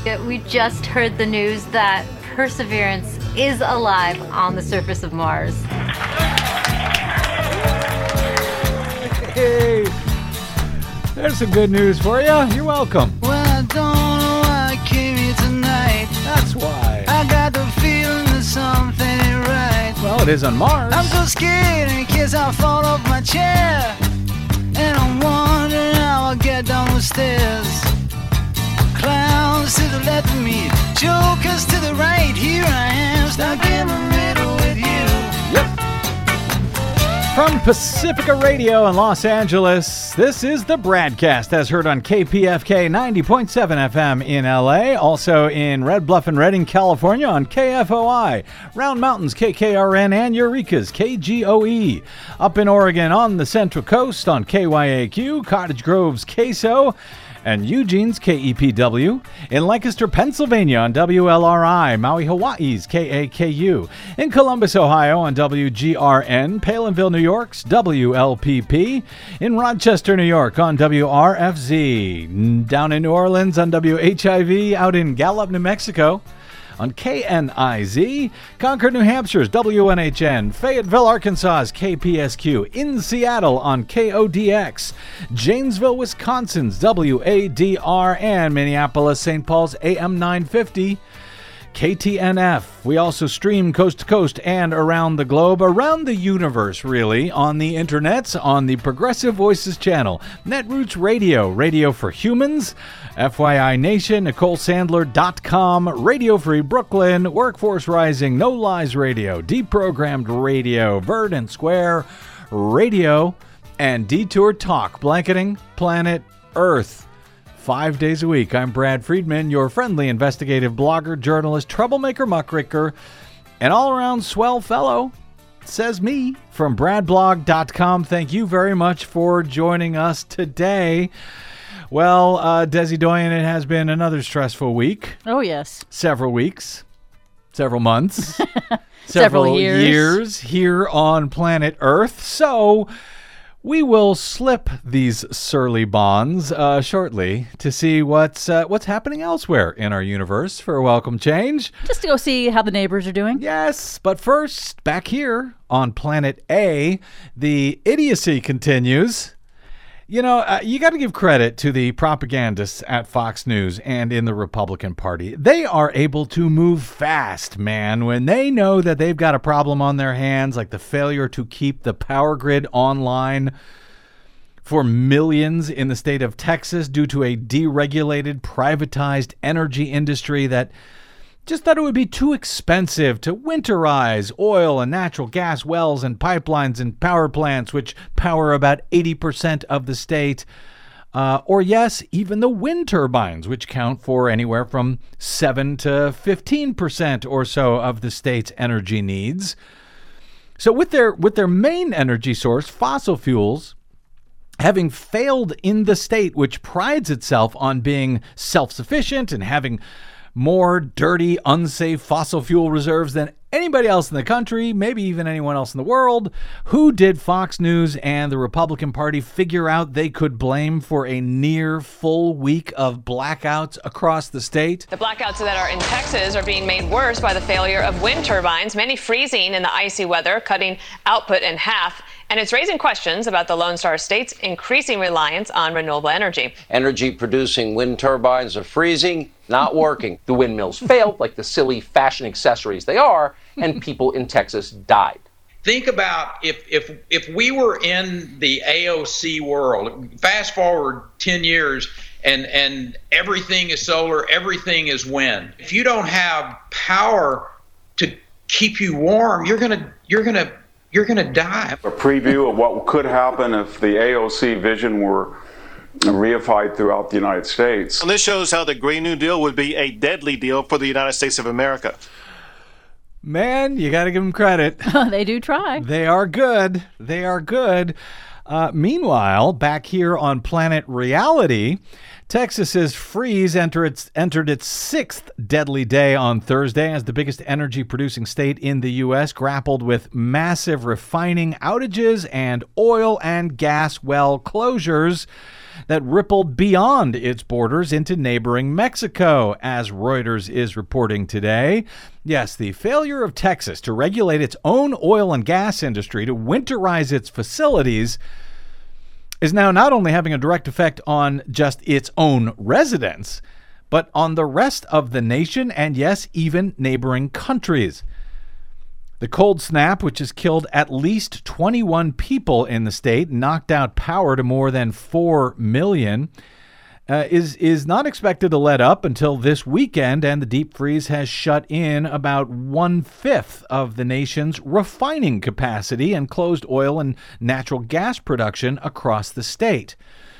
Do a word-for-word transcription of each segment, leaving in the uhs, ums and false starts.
We just heard the news that Perseverance is alive on the surface of Mars. Hey, there's some good news for you. You're welcome. Well, I don't know why I came here tonight. That's why. I got the feeling that something ain't right. Well, it is on Mars. I'm so scared in case I fall off my chair. And I'm wondering how I'll get down the stairs. Clowns to the left of me, jokers to the right. Here I am, stuck in the middle with you. Yep. From Pacifica Radio in Los Angeles, this is the Bradcast, as heard on K P F K ninety point seven F M in L A, also in Red Bluff and Redding, California on K F O I, Round Mountains K K R N, and Eureka's K G O E. Up in Oregon on the Central Coast on K Y A Q, Cottage Grove's K S O, and Eugene's K E P W, in Lancaster, Pennsylvania on W L R I, Maui, Hawaii's K A K U, in Columbus, Ohio on W G R N, Palinville, New York's W L P P, in Rochester, New York on W R F Z, down in New Orleans on W H I V, out in Gallup, New Mexico on K N I Z, Concord, New Hampshire's W N H N, Fayetteville, Arkansas's K P S Q, in Seattle on K O D X, Janesville, Wisconsin's W A D R, and Minneapolis, Saint Paul's A M nine fifty, K T N F. We also stream coast to coast and around the globe, around the universe, really, on the internets, on the Progressive Voices channel, Netroots Radio, Radio for Humans, F Y I Nation, Nicole Sandler dot com, Radio Free Brooklyn, Workforce Rising, No Lies Radio, Deprogrammed Radio, Verdant Square Radio, and Detour Talk, blanketing planet Earth. Five days a week. I'm Brad Friedman, your friendly investigative blogger, journalist, troublemaker, muckraker, and all-around swell fellow. Says me from brad blog dot com. Thank you very much for joining us today. Well, uh, Desi Doyen, it has been another stressful week. Oh, yes. Several weeks. Several months. several several years. years here on planet Earth. So we will slip these surly bonds uh, shortly to see what's uh, what's happening elsewhere in our universe for a welcome change. Just to go see how the neighbors are doing. Yes, but first, back here on planet A, the idiocy continues. You know, uh, you got to give credit to the propagandists at Fox News and in the Republican Party. They are able to move fast, man, when they know that they've got a problem on their hands, like the failure to keep the power grid online for millions in the state of Texas due to a deregulated, privatized energy industry that just thought it would be too expensive to winterize oil and natural gas wells and pipelines and power plants, which power about eighty percent of the state. Uh, or yes, even the wind turbines, which count for anywhere from seven to fifteen percent or so of the state's energy needs. So with their with their main energy source, fossil fuels, having failed in the state, which prides itself on being self-sufficient and having more dirty, unsafe fossil fuel reserves than anybody else in the country, maybe even anyone else in the world, who did Fox News and the Republican Party figure out they could blame for a near full week of blackouts across the state? The blackouts that are in Texas are being made worse by the failure of wind turbines, many freezing in the icy weather, cutting output in half. And it's raising questions about the Lone Star State's increasing reliance on renewable energy. Energy-producing wind turbines are freezing, not working. The windmills failed, like the silly fashion accessories they are, and people in Texas died. Think about if if if we were in the A O C world, fast forward ten years, and, and everything is solar, everything is wind. If you don't have power to keep you warm, you're gonna you're gonna you're going to die. A preview of what could happen if the A O C vision were reified throughout the United States. And this shows how the Green New Deal would be a deadly deal for the United States of America. Man, you got to give them credit. They do try. They are good. They are good. Uh, meanwhile, back here on Planet Reality, Texas's freeze enter its, entered its sixth deadly day on Thursday as the biggest energy-producing state in the U S grappled with massive refining outages and oil and gas well closures that rippled beyond its borders into neighboring Mexico, as Reuters is reporting today. Yes, the failure of Texas to regulate its own oil and gas industry, to winterize its facilities, is now not only having a direct effect on just its own residents, but on the rest of the nation and, yes, even neighboring countries. The cold snap, which has killed at least twenty-one people in the state, knocked out power to more than four million, uh, is, is not expected to let up until this weekend, and the deep freeze has shut in about one-fifth of the nation's refining capacity and closed oil and natural gas production across the state.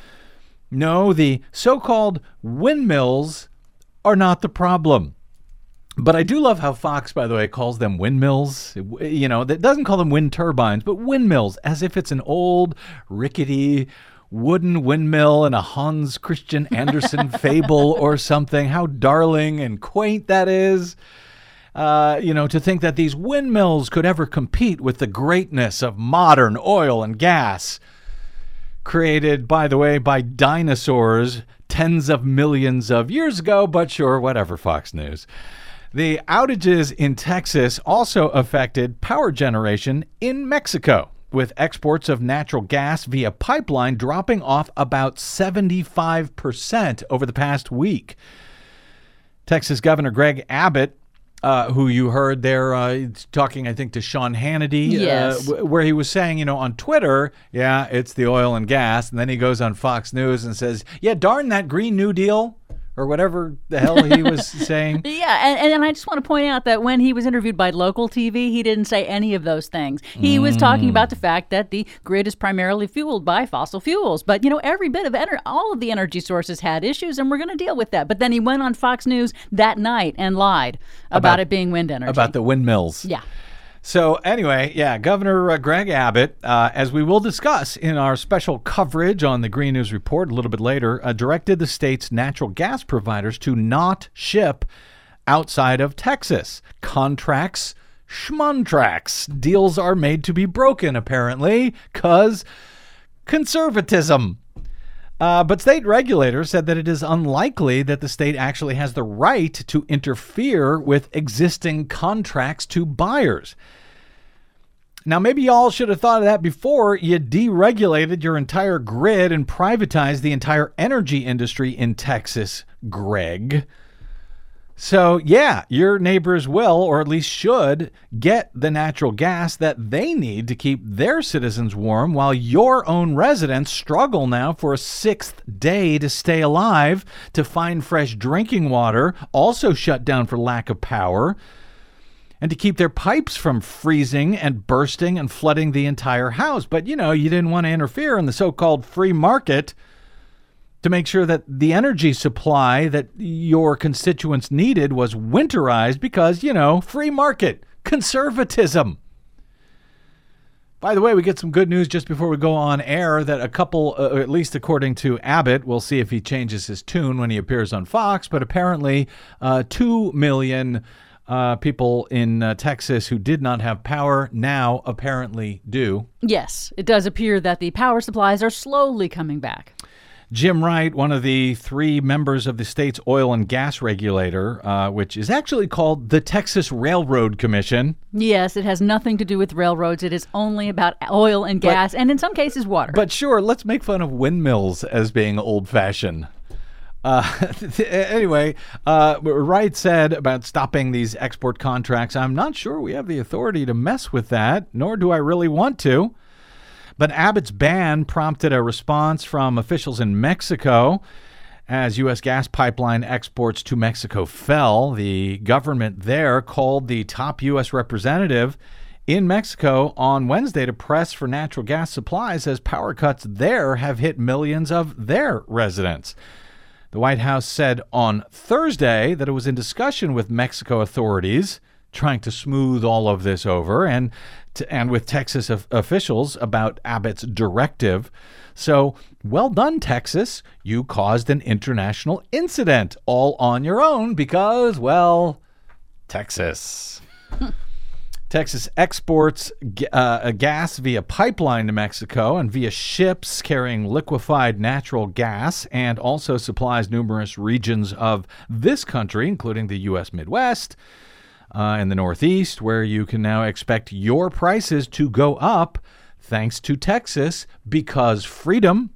No, the so-called windmills are not the problem. But I do love how Fox, by the way, calls them windmills. You know, that doesn't call them wind turbines, but windmills, as if it's an old, rickety wooden windmill in a Hans Christian Andersen fable or something. How darling and quaint that is. Uh, you know, to think that these windmills could ever compete with the greatness of modern oil and gas, created, by the way, by dinosaurs tens of millions of years ago, but sure, whatever, Fox News. The outages in Texas also affected power generation in Mexico, with exports of natural gas via pipeline dropping off about seventy-five percent over the past week. Texas Governor Greg Abbott, uh, who you heard there uh, talking, I think, to Sean Hannity, yes. uh, w- where he was saying, you know, on Twitter, yeah, it's the oil and gas. And then he goes on Fox News and says, yeah, darn that Green New Deal. Or whatever the hell he was saying. Yeah, and, and I just want to point out that when he was interviewed by local T V, he didn't say any of those things. He mm. was talking about the fact that the grid is primarily fueled by fossil fuels. But, you know, every bit of energy, all of the energy sources had issues, and we're going to deal with that. But then he went on Fox News that night and lied about, about it being wind energy. About the windmills. Yeah. So anyway, yeah, Governor uh, Greg Abbott, uh, as we will discuss in our special coverage on the Green News Report a little bit later, uh, directed the state's natural gas providers to not ship outside of Texas. Contracts, schmontracts. Deals are made to be broken, apparently, because conservatism. Uh, but state regulators said that it is unlikely that the state actually has the right to interfere with existing contracts to buyers. Now, maybe y'all should have thought of that before you deregulated your entire grid and privatized the entire energy industry in Texas, Greg. So, yeah, your neighbors will, or at least should, get the natural gas that they need to keep their citizens warm, while your own residents struggle now for a sixth day to stay alive, to find fresh drinking water, also shut down for lack of power, and to keep their pipes from freezing and bursting and flooding the entire house. But, you know, you didn't want to interfere in the so-called free market to make sure that the energy supply that your constituents needed was winterized because, you know, free market, conservatism. By the way, we get some good news just before we go on air that a couple, uh, at least according to Abbott, we'll see if he changes his tune when he appears on Fox, but apparently uh, two million uh, people in uh, Texas who did not have power now apparently do. Yes, it does appear that the power supplies are slowly coming back. Jim Wright, one of the three members of the state's oil and gas regulator, uh, which is actually called the Texas Railroad Commission. Yes, it has nothing to do with railroads. It is only about oil and gas, but, and in some cases, water. But sure, let's make fun of windmills as being old-fashioned. Uh, anyway, uh, Wright said about stopping these export contracts, I'm not sure we have the authority to mess with that, nor do I really want to. But Abbott's ban prompted a response from officials in Mexico. As U S gas pipeline exports to Mexico fell, the government there called the top U S representative in Mexico on Wednesday to press for natural gas supplies as power cuts there have hit millions of their residents. The White House said on Thursday that it was in discussion with Mexico authorities trying to smooth all of this over, and to, and with Texas of, officials about Abbott's directive. So, well done, Texas. You caused an international incident all on your own because, well, Texas. Texas exports uh, gas via pipeline to Mexico and via ships carrying liquefied natural gas, and also supplies numerous regions of this country, including the U S Midwest uh, and the Northeast, where you can now expect your prices to go up thanks to Texas, because freedom.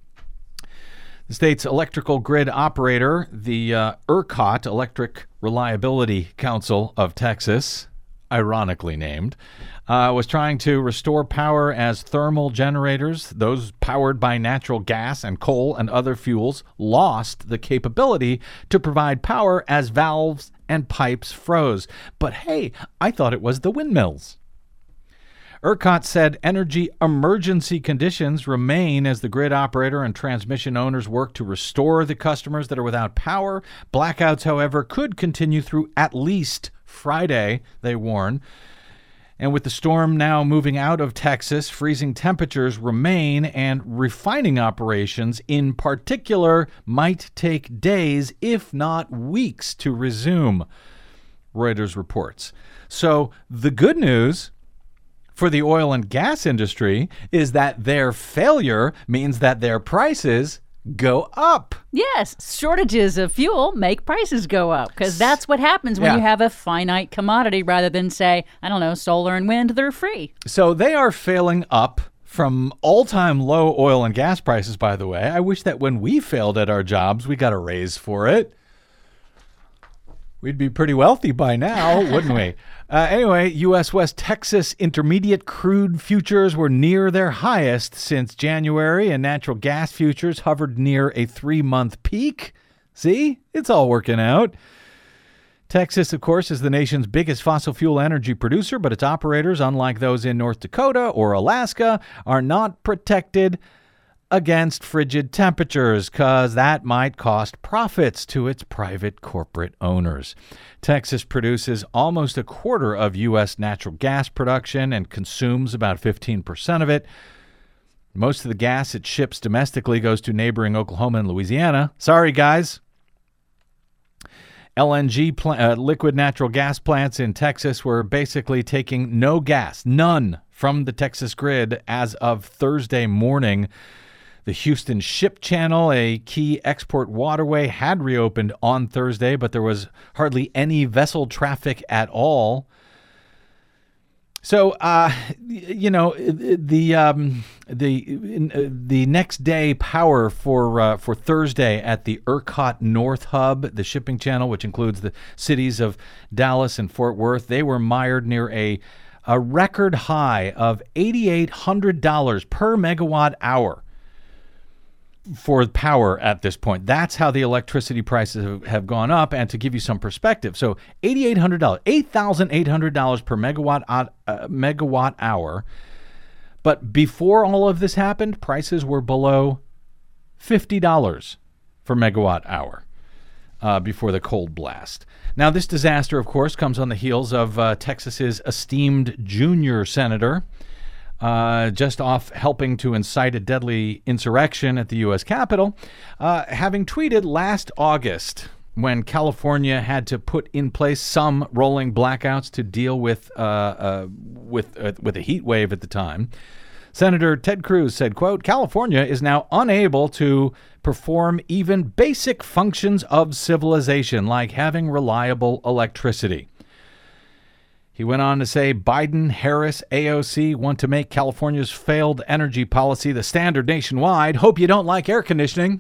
The state's electrical grid operator, the uh, ERCOT, Electric Reliability Council of Texas, ironically named, uh, was trying to restore power as thermal generators, those powered by natural gas and coal and other fuels, lost the capability to provide power as valves and pipes froze. But hey, I thought it was the windmills. ERCOT said energy emergency conditions remain as the grid operator and transmission owners work to restore the customers that are without power. Blackouts, however, could continue through at least Friday, they warn. And with the storm now moving out of Texas, freezing temperatures remain, and refining operations in particular might take days, if not weeks, to resume, Reuters reports. So the good news for the oil and gas industry is that their failure means that their prices go up. Yes, shortages of fuel make prices go up, because that's what happens when Yeah. you have a finite commodity rather than, say, I don't know, solar and wind, they're free. So they are failing up from all-time low oil and gas prices, by the way. I wish that when we failed at our jobs, we got a raise for it. We'd be pretty wealthy by now, wouldn't we? Uh, anyway, U S West Texas intermediate crude futures were near their highest since January, and natural gas futures hovered near a three-month peak. See? It's all working out. Texas, of course, is the nation's biggest fossil fuel energy producer, but its operators, unlike those in North Dakota or Alaska, are not protected against frigid temperatures, because that might cost profits to its private corporate owners. Texas produces almost a quarter of U S natural gas production and consumes about fifteen percent of it. Most of the gas it ships domestically goes to neighboring Oklahoma and Louisiana. Sorry, guys. L N G, pl- uh, liquid natural gas plants in Texas were basically taking no gas, none, from the Texas grid as of Thursday morning. The Houston Ship Channel, a key export waterway, had reopened on Thursday, but there was hardly any vessel traffic at all. So, uh, you know, the um, the the next day power for uh, for Thursday at the ERCOT North Hub, the shipping channel, which includes the cities of Dallas and Fort Worth, they were mired near a a record high of eight thousand eight hundred dollars per megawatt hour for power at this point. That's how the electricity prices have, have gone up. And to give you some perspective, so eight thousand eight hundred dollars, eight thousand eight hundred dollars per megawatt uh, megawatt hour. But before all of this happened, prices were below fifty dollars for megawatt hour uh, before the cold blast. Now, this disaster, of course, comes on the heels of uh, Texas's esteemed junior senator, Uh, just off helping to incite a deadly insurrection at the U S Capitol, uh, having tweeted last August when California had to put in place some rolling blackouts to deal with uh, uh, with uh, with a heat wave at the time. Senator Ted Cruz said, quote, "California is now unable to perform even basic functions of civilization, like having reliable electricity." He went on to say Biden, Harris, A O C want to make California's failed energy policy the standard nationwide. Hope you don't like air conditioning.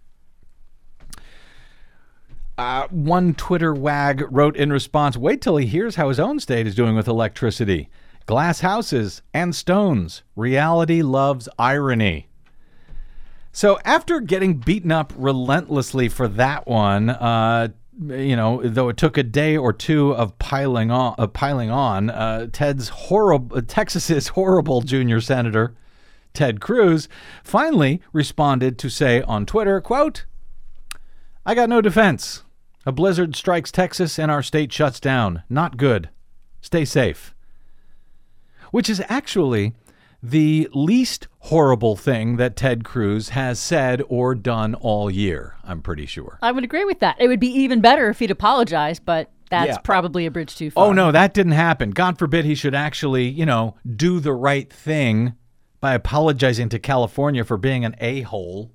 Uh, one Twitter wag wrote in response, wait till he hears how his own state is doing with electricity. Glass houses and stones. Reality loves irony. So after getting beaten up relentlessly for that one, uh, you know, though it took a day or two of piling on, uh, piling on, uh, Ted's horrible, uh, Texas's horrible junior senator, Ted Cruz, finally responded to say on Twitter, quote, "I got no defense. A blizzard strikes Texas and our state shuts down. Not good. Stay safe. Which is actually the least horrible thing that Ted Cruz has said or done all year, I'm pretty sure. I would agree with that. It would be even better if he'd apologized, but that's Yeah. probably a bridge too far. Oh, no, that didn't happen. God forbid he should actually, you know, do the right thing by apologizing to California for being an a-hole.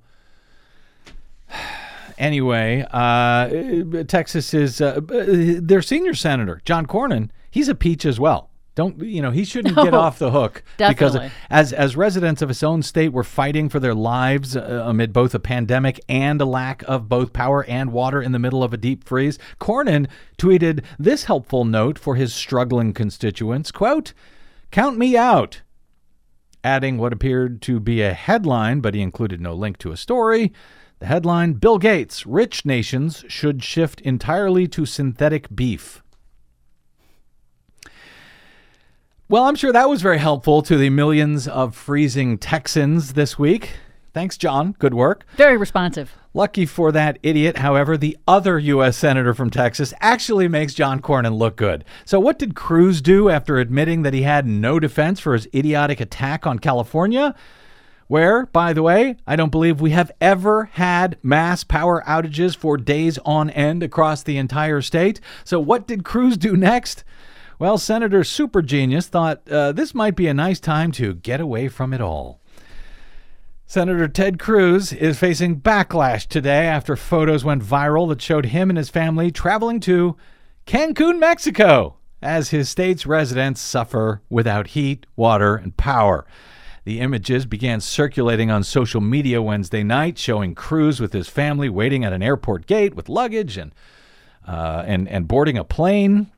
Anyway, uh, Texas is uh, their senior senator, John Cornyn. He's a peach as well. Don't you know? He shouldn't get No, off the hook definitely. because as as residents of his own state were fighting for their lives uh, amid both a pandemic and a lack of both power and water in the middle of a deep freeze. Cornyn tweeted this helpful note for his struggling constituents: "Quote, count me out." Adding what appeared to be a headline, but he included no link to a story. The headline, Bill Gates, rich nations should shift entirely to synthetic beef. Well, I'm sure that was very helpful to the millions of freezing Texans this week. Thanks, John. Good work. Very responsive. Lucky for that idiot, however, the other U S senator from Texas actually makes John Cornyn look good. So what did Cruz do after admitting that he had no defense for his idiotic attack on California? Where, by the way, I don't believe we have ever had mass power outages for days on end across the entire state. So what did Cruz do next? Well, Senator Super Genius thought uh, this might be a nice time to get away from it all. Senator Ted Cruz is facing backlash today after photos went viral that showed him and his family traveling to Cancun, Mexico, as his state's residents suffer without heat, water, and power. The images began circulating on social media Wednesday night, showing Cruz with his family waiting at an airport gate with luggage and uh, and and boarding a plane.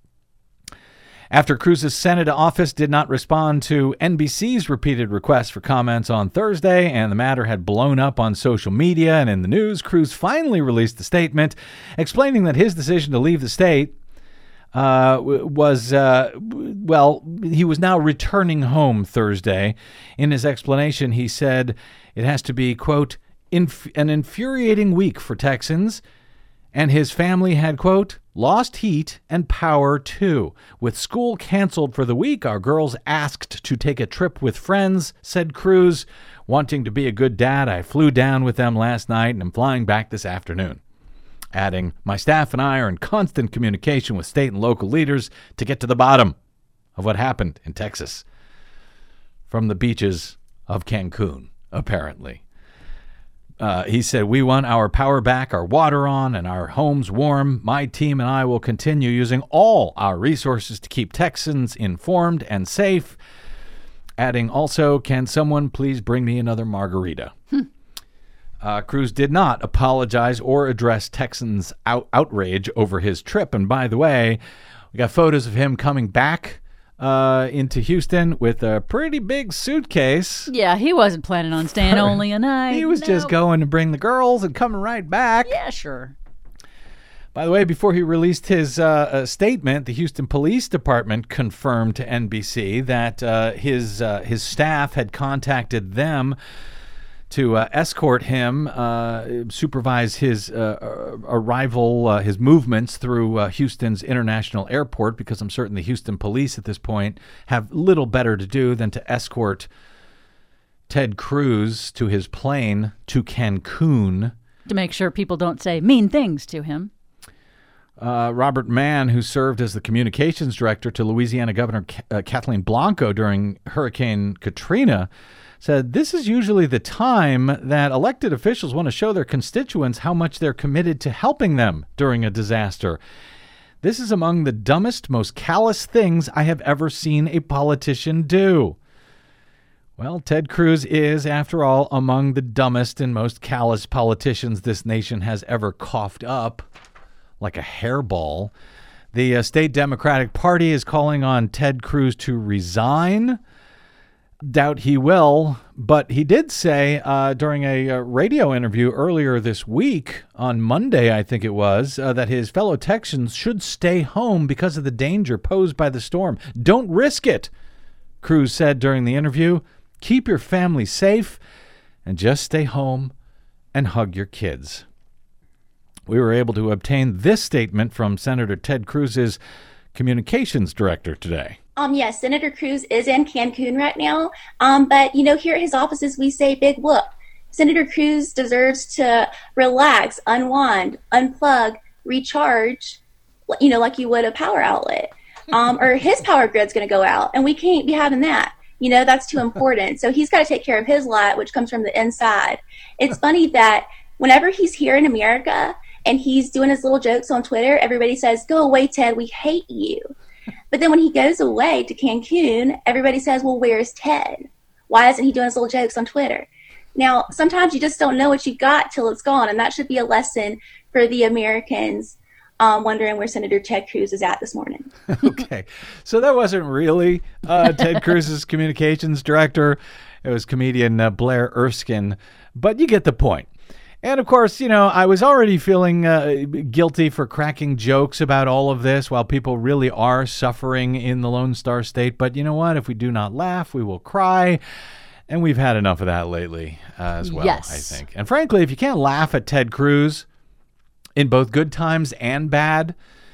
After Cruz's Senate office did not respond to N B C's repeated requests for comments on Thursday, and the matter had blown up on social media and in the news, Cruz finally released a statement explaining that his decision to leave the state uh, was, uh, well, he was now returning home Thursday. In his explanation, he said it has to be, quote, inf- an infuriating week for Texans, and his family had, quote, lost heat and power too. With school canceled for the week, our girls asked to take a trip with friends, said Cruz. Wanting to be a good dad, I flew down with them last night and am flying back this afternoon. Adding, my staff and I are in constant communication with state and local leaders to get to the bottom of what happened in Texas. From the beaches of Cancun, apparently. Uh, he said, we want our power back, our water on, and our homes warm. My team and I will continue using all our resources to keep Texans informed and safe. Adding also, can someone please bring me another margarita? Hmm. Uh, Cruz did not apologize or address Texans' out- outrage over his trip. And by the way, we got photos of him coming back Uh, into Houston with a pretty big suitcase. Yeah, he wasn't planning on staying only a night. He was no. just going to bring the girls and coming right back. Yeah, sure. By the way, before he released his uh, uh, statement, the Houston Police Department confirmed to N B C that uh, his uh, his staff had contacted them to uh, escort him, uh, supervise his uh, arrival, uh, his movements through uh, Houston's International Airport, because I'm certain the Houston police at this point have little better to do than to escort Ted Cruz to his plane to Cancun. To make sure people don't say mean things to him. Uh, Robert Mann, who served as the communications director to Louisiana Governor K- uh, Kathleen Blanco during Hurricane Katrina, said this is usually the time that elected officials want to show their constituents how much they're committed to helping them during a disaster. This is among the dumbest, most callous things I have ever seen a politician do. Well, Ted Cruz is, after all, among the dumbest and most callous politicians this nation has ever coughed up, like a hairball. The uh, state Democratic Party is calling on Ted Cruz to resign. Doubt he will, but he did say uh, during a uh, radio interview earlier this week, on Monday, I think it was, uh, that his fellow Texans should stay home because of the danger posed by the storm. Don't risk it, Cruz said during the interview. Keep your family safe and just stay home and hug your kids. we were able to obtain this statement from Senator Ted Cruz's communications director today. Um, yes, Senator Cruz is in Cancun right now. Um, but, you know, here at his offices, we say big whoop. Senator Cruz deserves to relax, unwind, unplug, recharge, you know, like you would a power outlet. Um, or his power grid's going to go out, and we can't be having that. You know, that's too important. So he's got to take care of his light, which comes from the inside. It's funny that whenever he's here in America and he's doing his little jokes on Twitter, everybody says, go away, Ted, we hate you. But then when he goes away to Cancun, everybody says, well, where's Ted? Why isn't he doing his little jokes on Twitter? Now, sometimes you just don't know what you got till it's gone, and that should be a lesson for the Americans um, wondering where Senator Ted Cruz is at this morning. Okay, so that wasn't really uh, Ted Cruz's communications director. It was comedian uh, Blair Erskine, but you get the point. And of course, you know, I was already feeling uh, guilty for cracking jokes about all of this while people really are suffering in the Lone Star State. But you know what? If we do not laugh, we will cry. And we've had enough of that lately uh, as well, yes. I think. And frankly, if you can't laugh at Ted Cruz in both good times and bad,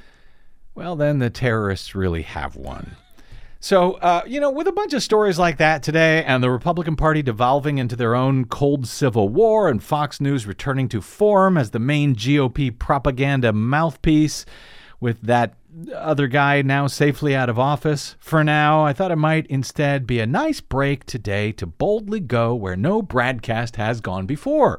well, then the terrorists really have won. So, uh, you know, with a bunch of stories like that today and the Republican Party devolving into their own cold civil war and Fox News returning to form as the main G O P propaganda mouthpiece with that other guy now safely out of office for now, I thought it might instead be a nice break today to boldly go where no broadcast has gone before,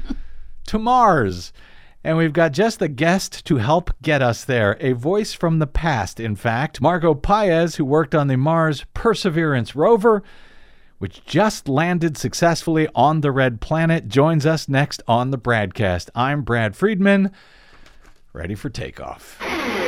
to Mars. And we've got just the guest to help get us there, a voice from the past, in fact. Margot Paez, who worked on the Mars Perseverance rover, which just landed successfully on the Red Planet, joins us next on the broadcast. I'm Brad Friedman, ready for takeoff.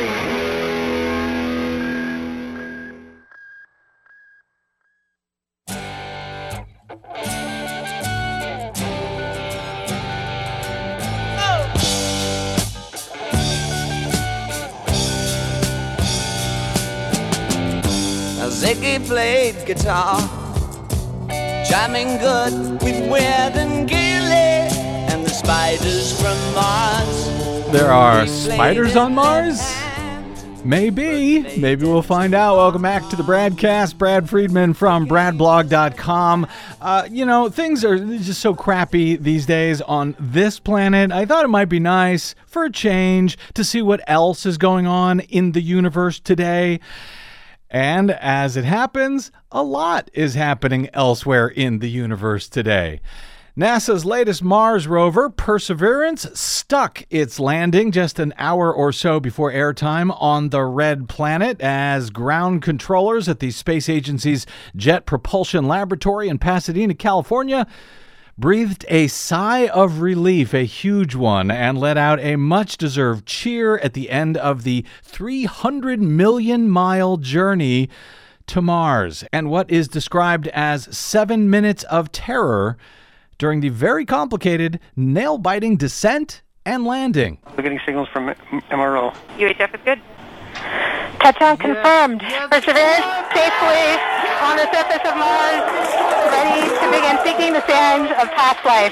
Ziggy played guitar, jamming good with Weird and Gilly and the spiders from Mars. There are spiders on Mars? Maybe. Maybe we'll find out. Welcome back to the Bradcast. Brad Friedman from brad blog dot com. Uh, you know, things are just so crappy these days on this planet. I thought it might be nice for a change to see what else is going on in the universe today. And as it happens, a lot is happening elsewhere in the universe today. NASA's latest Mars rover, Perseverance, stuck its landing just an hour or so before airtime on the Red Planet as ground controllers at the space agency's Jet Propulsion Laboratory in Pasadena, California, breathed a sigh of relief, a huge one, and let out a much-deserved cheer at the end of the three hundred million mile journey to Mars and what is described as seven minutes of terror during the very complicated, nail-biting descent and landing. We're getting signals from M R O. U H F is good. Touchdown confirmed. Perseverance safely on the surface of Mars, ready to begin seeking the signs of past life.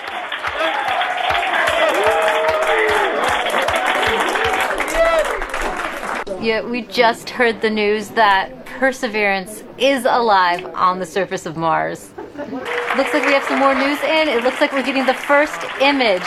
Yeah, we just heard the news that Perseverance is alive on the surface of Mars. Looks like we have some more news in. It looks like we're getting the first image.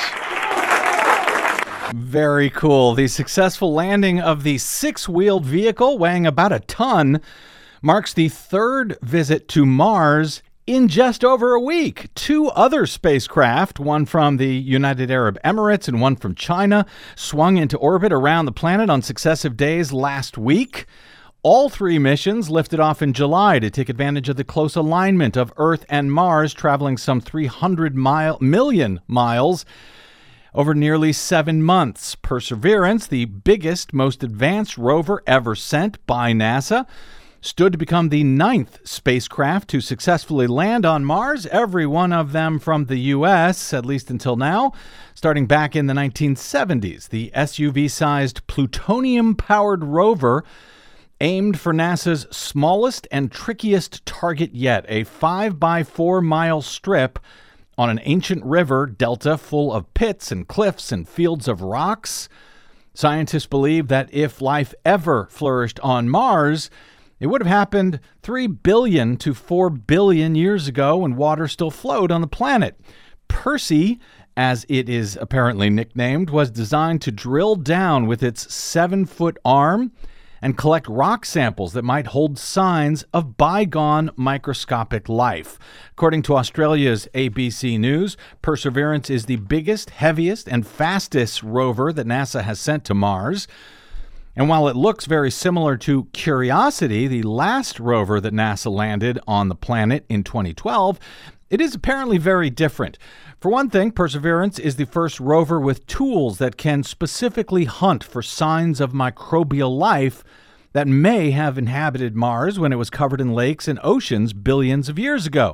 Very cool. The successful landing of the six-wheeled vehicle weighing about a ton marks the third visit to Mars in just over a week. Two other spacecraft, one from the United Arab Emirates and one from China, swung into orbit around the planet on successive days last week. All three missions lifted off in July to take advantage of the close alignment of Earth and Mars, traveling some three hundred mile, million miles over nearly seven months. Perseverance, the biggest, most advanced rover ever sent by NASA, stood to become the ninth spacecraft to successfully land on Mars, every one of them from the U S, at least until now, starting back in the nineteen seventies. The S U V-sized plutonium-powered rover aimed for NASA's smallest and trickiest target yet, a five by four mile strip on an ancient river delta full of pits and cliffs and fields of rocks. Scientists believe that if life ever flourished on Mars, it would have happened three billion to four billion years ago when water still flowed on the planet. Percy, as it is apparently nicknamed, was designed to drill down with its seven-foot arm and collect rock samples that might hold signs of bygone microscopic life. According to Australia's A B C News, Perseverance is the biggest, heaviest, and fastest rover that NASA has sent to Mars. And while it looks very similar to Curiosity, the last rover that NASA landed on the planet in twenty twelve, it is apparently very different. For one thing, Perseverance is the first rover with tools that can specifically hunt for signs of microbial life that may have inhabited Mars when it was covered in lakes and oceans billions of years ago.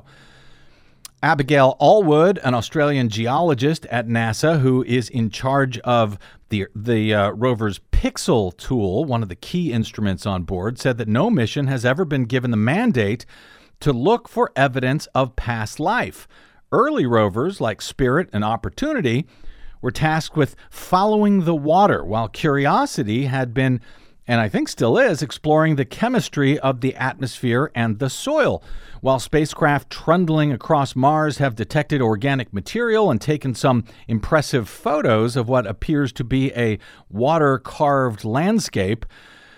Abigail Allwood, an Australian geologist at NASA who is in charge of the, the uh, rover's Pixel tool, one of the key instruments on board, said that no mission has ever been given the mandate to look for evidence of past life. Early rovers like Spirit and Opportunity were tasked with following the water, while Curiosity had been, and I think still is, exploring the chemistry of the atmosphere and the soil. While spacecraft trundling across Mars have detected organic material and taken some impressive photos of what appears to be a water-carved landscape,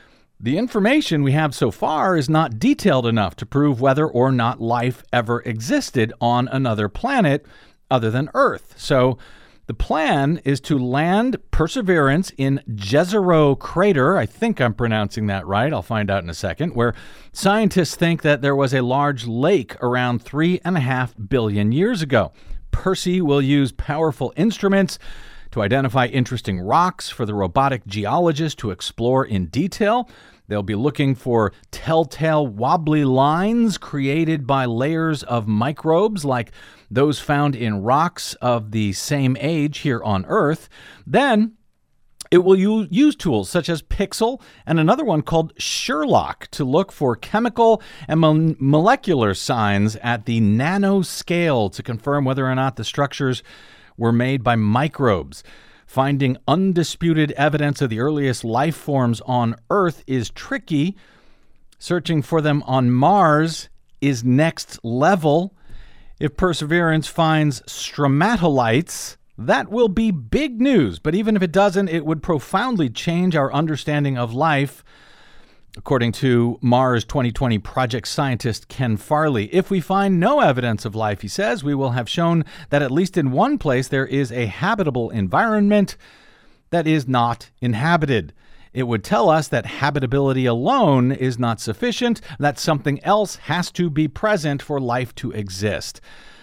the information we have so far is not detailed enough to prove whether or not life ever existed on another planet other than Earth. So the plan is to land Perseverance in Jezero Crater, I think I'm pronouncing that right, I'll find out in a second, where scientists think that there was a large lake around three and a half billion years ago. Percy will use powerful instruments to identify interesting rocks for the robotic geologist to explore in detail. They'll be looking for telltale wobbly lines created by layers of microbes like those found in rocks of the same age here on Earth. Then it will use tools such as Pixel and another one called Sherlock to look for chemical and mo- molecular signs at the nanoscale to confirm whether or not the structures were made by microbes. Finding undisputed evidence of the earliest life forms on Earth is tricky. Searching for them on Mars is next level. If Perseverance finds stromatolites, that will be big news. But even if it doesn't, it would profoundly change our understanding of life. According to Mars twenty twenty project scientist Ken Farley, if we find no evidence of life, he says, we will have shown that at least in one place there is a habitable environment that is not inhabited. It would tell us that habitability alone is not sufficient, that something else has to be present for life to exist.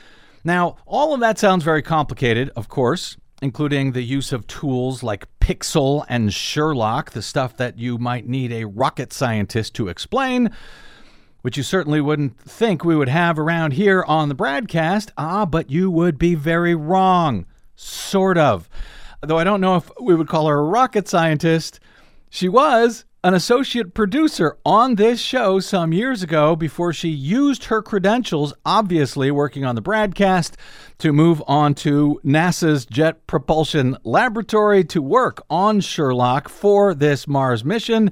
Now, all of that sounds very complicated, of course, including the use of tools like Pixel and Sherlock, the stuff that you might need a rocket scientist to explain, which you certainly wouldn't think we would have around here on the broadcast. Ah, but you would be very wrong. Sort of. Though I don't know if we would call her a rocket scientist. She was an associate producer on this show some years ago before she used her credentials, obviously working on the broadcast, to move on to NASA's Jet Propulsion Laboratory to work on Sherlock for this Mars mission.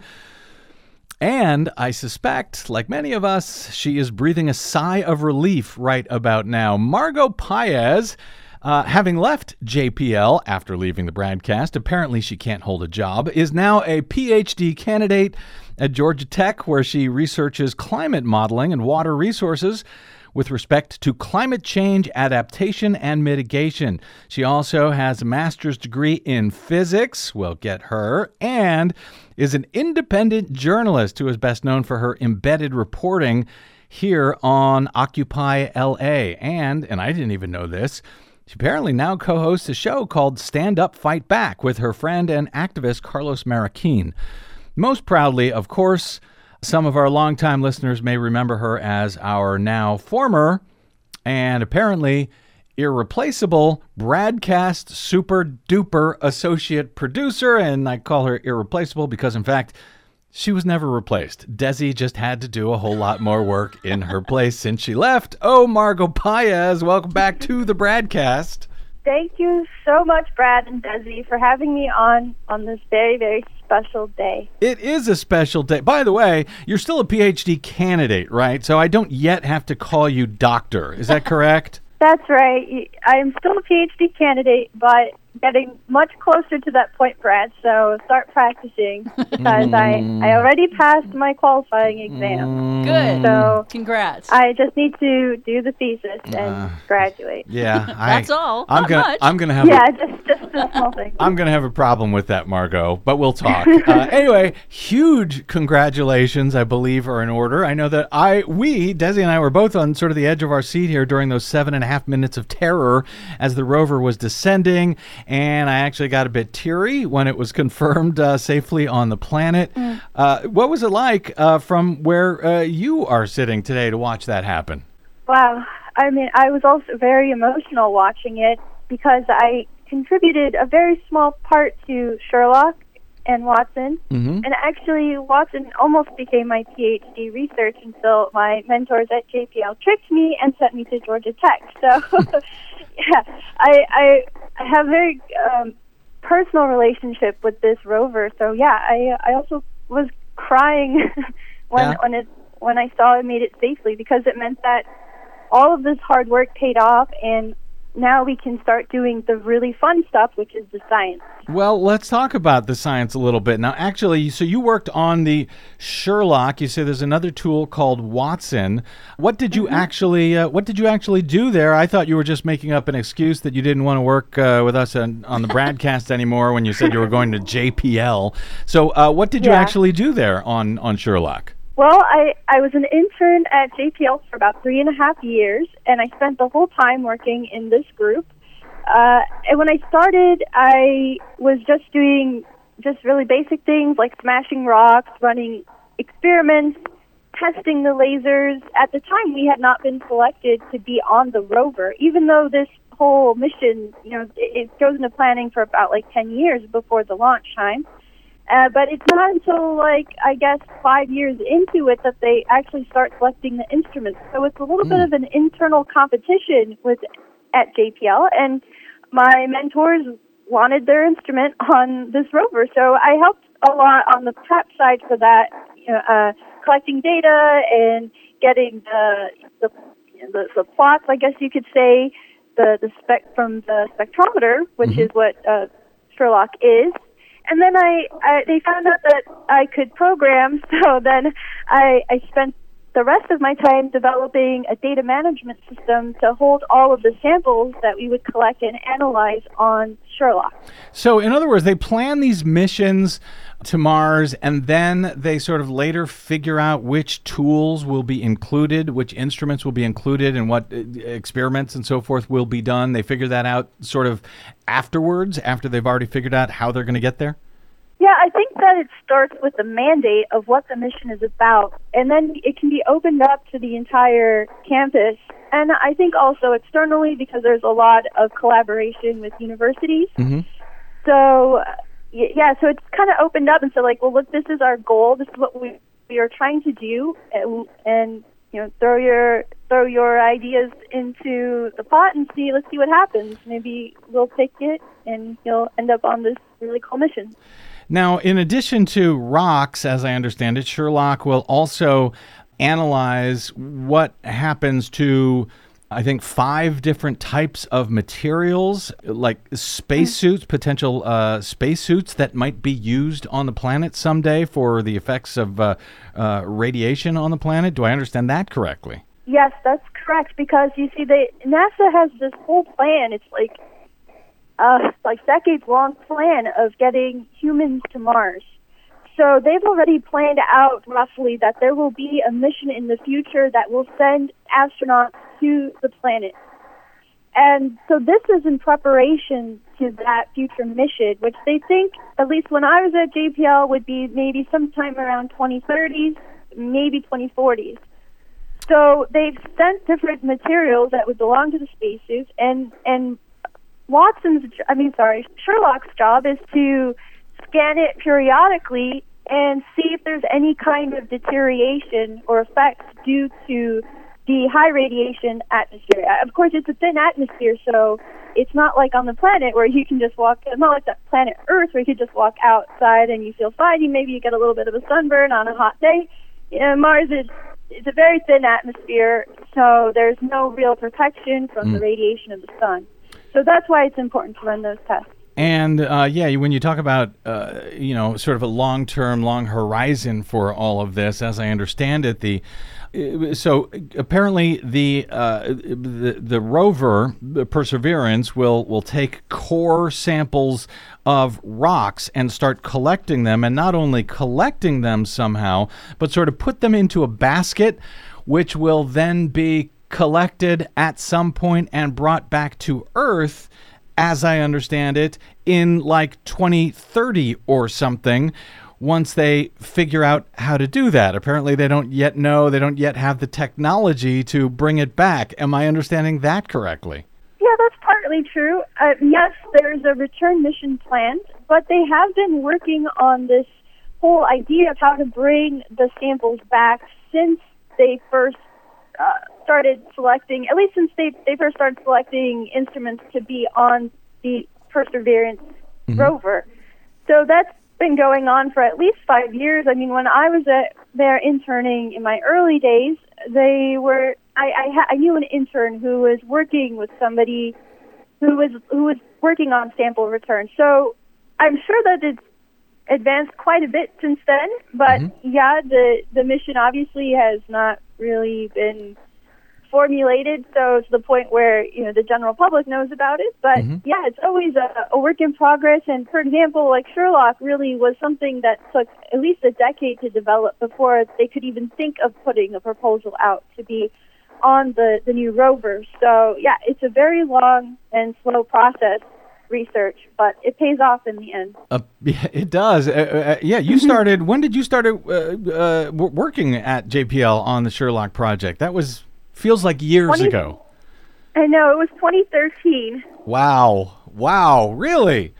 And I suspect, like many of us, she is breathing a sigh of relief right about now. Margot Paez, Uh, having left J P L after leaving the broadcast, apparently she can't hold a job, is now a P H D candidate at Georgia Tech, where she researches climate modeling and water resources with respect to climate change adaptation and mitigation. She also has a master's degree in physics, we'll get her, and is an independent journalist who is best known for her embedded reporting here on Occupy L A. And, and I didn't even know this, she apparently now co-hosts a show called Stand Up, Fight Back with her friend and activist Carlos Marroquin. Most proudly, of course, some of our longtime listeners may remember her as our now former and apparently irreplaceable broadcast super duper associate producer. And I call her irreplaceable because, in fact, She was never replaced. Desi just had to do a whole lot more work in her place since she left. Oh, Margot Paez, welcome back to the Bradcast. Thank you so much, Brad and Desi, for having me on on this very, very special day. It is a special day. By the way, you're still a P H D candidate, right? So I don't yet have to call you doctor. Is that correct? That's right. I am still a P H D candidate, but getting much closer to that point, Brad. So start practicing because I, I already passed my qualifying exam. Good. So congrats. I just need to do the thesis and Uh, graduate. Yeah, I, That's all. I'm Not gonna, much. I'm gonna have. Yeah, a, just just a small thing. I'm gonna have a problem with that, Margot. But we'll talk. uh, anyway, huge congratulations, I believe, are in order. I know that I, we, Desi and I, were both on sort of the edge of our seat here during those seven and a half minutes of terror as the rover was descending. And I actually got a bit teary when it was confirmed uh, safely on the planet. Mm. Uh, what was it like uh, from where uh, you are sitting today to watch that happen? Wow. I mean, I was also very emotional watching it because I contributed a very small part to Sherlock and Watson. Mm-hmm. And actually, Watson almost became my P H D research until my mentors at J P L tricked me and sent me to Georgia Tech. So, yeah, I, I I have a very um, personal relationship with this rover. So, yeah, I I also was crying when Yeah. when it when I saw it made it safely because it meant that all of this hard work paid off, and now we can start doing the really fun stuff, which is the science. Well, let's talk about the science a little bit. Now, actually, so you worked on the Sherlock. You say there's another tool called Watson. What did you Mm-hmm. actually uh, What did you actually do there? I thought you were just making up an excuse that you didn't want to work uh, with us on, on the Bradcast anymore when you said you were going to J P L. So, uh, what did you Yeah. actually do there on, on Sherlock? Well, I, I was an intern at J P L for about three and a half years, and I spent the whole time working in this group. Uh, and when I started, I was just doing just really basic things like smashing rocks, running experiments, testing the lasers. At the time, we had not been selected to be on the rover, even though this whole mission, you know, it, it goes into planning for about like ten years before the launch time. Uh, but it's not until, like, I guess five years into it that they actually start selecting the instruments. So it's a little bit of an internal competition with at J P L, and my mentors wanted their instrument on this rover. So I helped a lot on the prep side for that, you know, uh, collecting data and getting the, the, the, the plots, I guess you could say, the, the spec from the spectrometer, which Mm-hmm. is what uh, Sherlock is. And then I, I, they found out that I could program, so then I, I spent the rest of my time developing a data management system to hold all of the samples that we would collect and analyze on Sherlock. So, in other words, they plan these missions to Mars, and then they sort of later figure out which tools will be included, which instruments will be included, and what uh, experiments and so forth will be done. They figure that out sort of afterwards, after they've already figured out how they're going to get there? Yeah, I think that it starts with the mandate of what the mission is about, and then it can be opened up to the entire campus. And I think also externally, because there's a lot of collaboration with universities. Mm-hmm. So, uh, y- yeah, so it's kind of opened up and said, like, well, look, this is our goal. This is what we we are trying to do, and, and you know, throw your throw your ideas into the pot and see. Let's see what happens. Maybe we'll take it, and you'll end up on this really cool mission. Now, in addition to rocks, as I understand it, Sherlock will also analyze what happens to, I think, five different types of materials, like spacesuits, potential uh, spacesuits that might be used on the planet someday for the effects of uh, uh, radiation on the planet. Do I understand that correctly? Yes, that's correct, because you see, they NASA has this whole plan. It's like uh, like decades-long plan of getting humans to Mars. So they've already planned out roughly that there will be a mission in the future that will send astronauts to the planet. And so this is in preparation to that future mission, which they think, at least when I was at J P L, would be maybe sometime around twenty thirties, maybe twenty forties. So they've sent different materials that would belong to the spacesuits, and and Watson's, I mean, sorry, Sherlock's job is to scan it periodically and see if there's any kind of deterioration or effects due to the high radiation atmosphere. Of course, it's a thin atmosphere, so it's not like on the planet where you can just walk, it's not like the planet Earth where you can just walk outside and you feel fine. You maybe you get a little bit of a sunburn on a hot day. Yeah, Mars is it's a very thin atmosphere, so there's no real protection from mm. the radiation of the sun. So that's why it's important to run those tests. And uh, yeah, when you talk about uh, you know sort of a long-term, long horizon for all of this, as I understand it, the so apparently the uh, the, the rover, the Perseverance, will will take core samples of rocks and start collecting them, and not only collecting them somehow, but sort of put them into a basket, which will then be collected at some point and brought back to Earth, as I understand it, in like twenty thirty or something, once they figure out how to do that. Apparently they don't yet know, they don't yet have the technology to bring it back. Am I understanding that correctly? Yeah, that's partly true. Uh, yes, there's a return mission planned, but they have been working on this whole idea of how to bring the samples back since they first uh, started selecting, at least since they, they first started selecting instruments to be on the Perseverance mm-hmm. rover. So that's been going on for at least five years. I mean, when I was at, there interning in my early days, they were, I, I, ha, I knew an intern who was working with somebody who was, who was working on sample return. So I'm sure that it's advanced quite a bit since then, but mm-hmm. yeah, the, the mission obviously has not really been formulated, so to the point where, you know, the general public knows about it. But mm-hmm. yeah, it's always a, a work in progress. And for example, like Sherlock really was something that took at least a decade to develop before they could even think of putting a proposal out to be on the, the new rover. So yeah, it's a very long and slow process, research, but it pays off in the end. Uh, yeah, it does. Uh, uh, yeah, you started, when did you start uh, uh, working at J P L on the Sherlock project? That was, feels like years twenty ago. I know, it was twenty thirteen. Wow. Wow, really?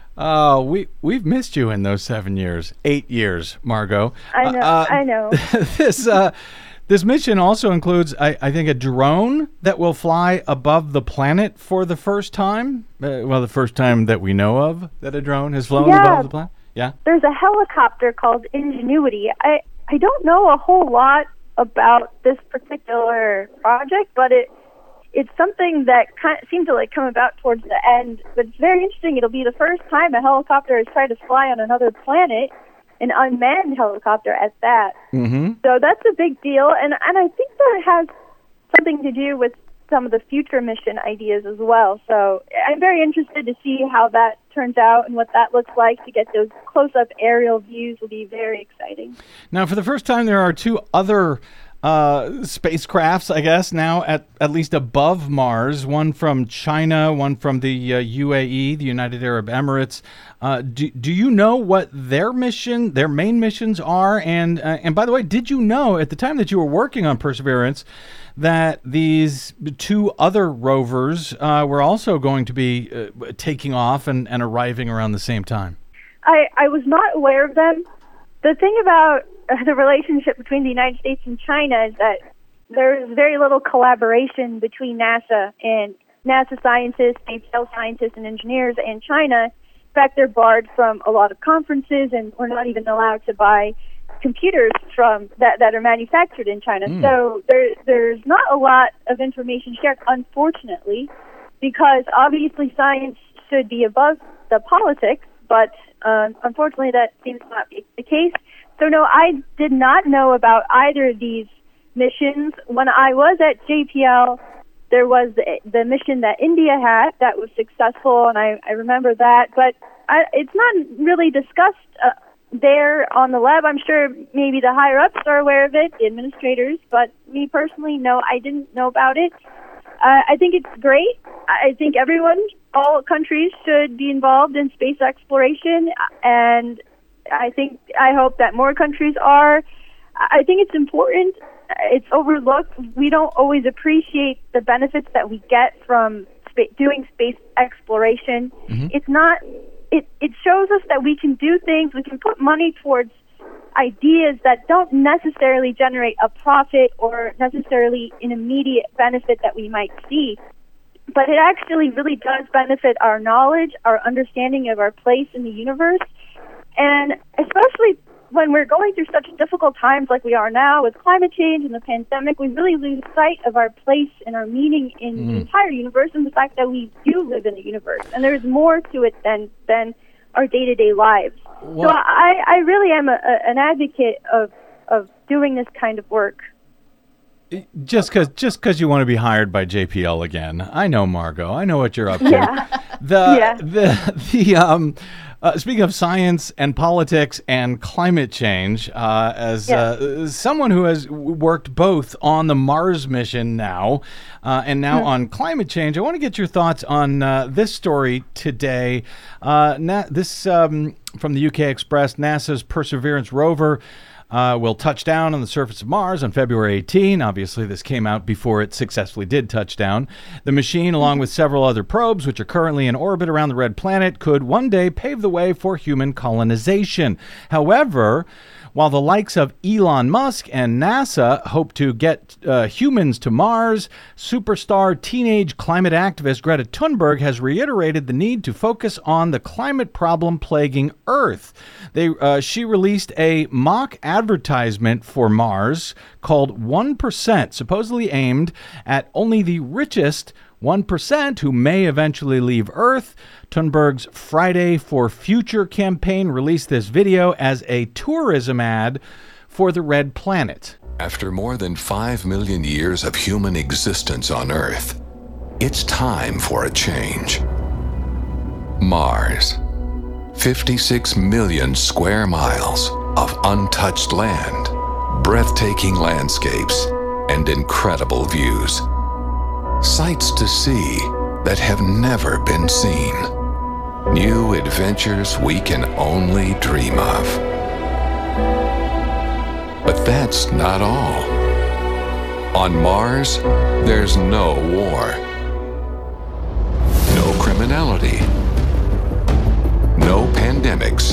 Uh, we, we've missed you in those seven years, eight years, Margot. I know, uh, I know. this, uh, This mission also includes, I, I think, a drone that will fly above the planet for the first time. Uh, well, the first time that we know of that a drone has flown yeah. above the planet. Yeah. There's a helicopter called Ingenuity. I, I don't know a whole lot about this particular project, but it it's something that kind of seemed to like come about towards the end. But it's very interesting. It'll be the first time a helicopter has tried to fly on another planet, an unmanned helicopter at that. Mm-hmm. So that's a big deal, and and I think that has something to do with some of the future mission ideas as well. So I'm very interested to see how that turns out and what that looks like. To get those close-up aerial views will be very exciting. Now, for the first time, there are two other uh, spacecrafts, I guess, now at, at least above Mars, one from China, one from the uh, U A E, the United Arab Emirates. Uh, do, do you know what their mission, their main missions are? And, uh, and by the way, did you know at the time that you were working on Perseverance that these two other rovers uh, were also going to be uh, taking off and, and arriving around the same time? I, I was not aware of them. The thing about uh, the relationship between the United States and China is that there's very little collaboration between NASA and NASA scientists, J P L scientists and engineers and China. In fact, they're barred from a lot of conferences, and we're not even allowed to buy computers from that, that are manufactured in China. Mm. So there, there's not a lot of information shared, unfortunately, because obviously science should be above the politics, but um, unfortunately that seems to not be the case. So no, I did not know about either of these missions. When I was at J P L, there was the, the mission that India had that was successful, and I, I remember that, but I, it's not really discussed uh, there on the lab. I'm sure maybe the higher-ups are aware of it, the administrators, but me personally, no, I didn't know about it. Uh, I think it's great. I think everyone, all countries should be involved in space exploration, and I think, I hope that more countries are. I think it's important. It's overlooked. We don't always appreciate the benefits that we get from spa- doing space exploration. Mm-hmm. It's not, it, it shows us that we can do things, we can put money towards ideas that don't necessarily generate a profit or necessarily an immediate benefit that we might see. But it actually really does benefit our knowledge, our understanding of our place in the universe. And especially when we're going through such difficult times like we are now with climate change and the pandemic, we really lose sight of our place and our meaning in mm. the entire universe and the fact that we do live in the universe. And there's more to it than, than our day-to-day lives. What? So I, I really am a, a, an advocate of, of doing this kind of work. Just because just because you want to be hired by J P L again. I know, Margot. I know what you're up to. Yeah. The, yeah. the, the, um, uh, speaking of science and politics and climate change, uh, as yeah. uh, someone who has worked both on the Mars mission now uh, and now mm-hmm. on climate change, I want to get your thoughts on uh, this story today. Uh, na- this um, from the U K Express, NASA's Perseverance rover Uh, will touch down on the surface of Mars on February eighteenth. Obviously, this came out before it successfully did touch down. The machine, along with several other probes, which are currently in orbit around the red planet, could one day pave the way for human colonization. However, while the likes of Elon Musk and NASA hope to get uh, humans to Mars, superstar teenage climate activist Greta Thunberg has reiterated the need to focus on the climate problem plaguing Earth. They, uh, she released a mock advertisement for Mars called one percent, supposedly aimed at only the richest one percent who may eventually leave Earth. Thunberg's Friday for Future campaign released this video as a tourism ad for the Red Planet. After more than five million years of human existence on Earth, it's time for a change. Mars. fifty-six million square miles of untouched land, breathtaking landscapes, and incredible views. Sights to see that have never been seen. New adventures we can only dream of. But that's not all. On Mars, there's no war, no criminality, no pandemics,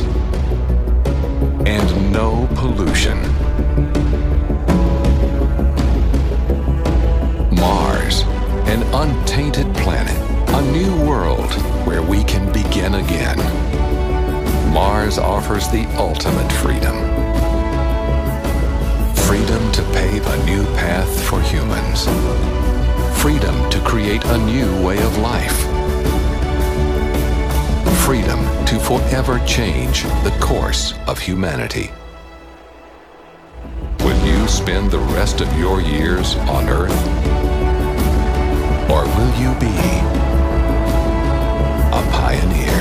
and no pollution. Mars, an untainted planet, a new world where we can begin again. Mars offers the ultimate freedom. Freedom to pave a new path for humans. Freedom to create a new way of life. Freedom to forever change the course of humanity. Will you spend the rest of your years on Earth? Or will you be a pioneer?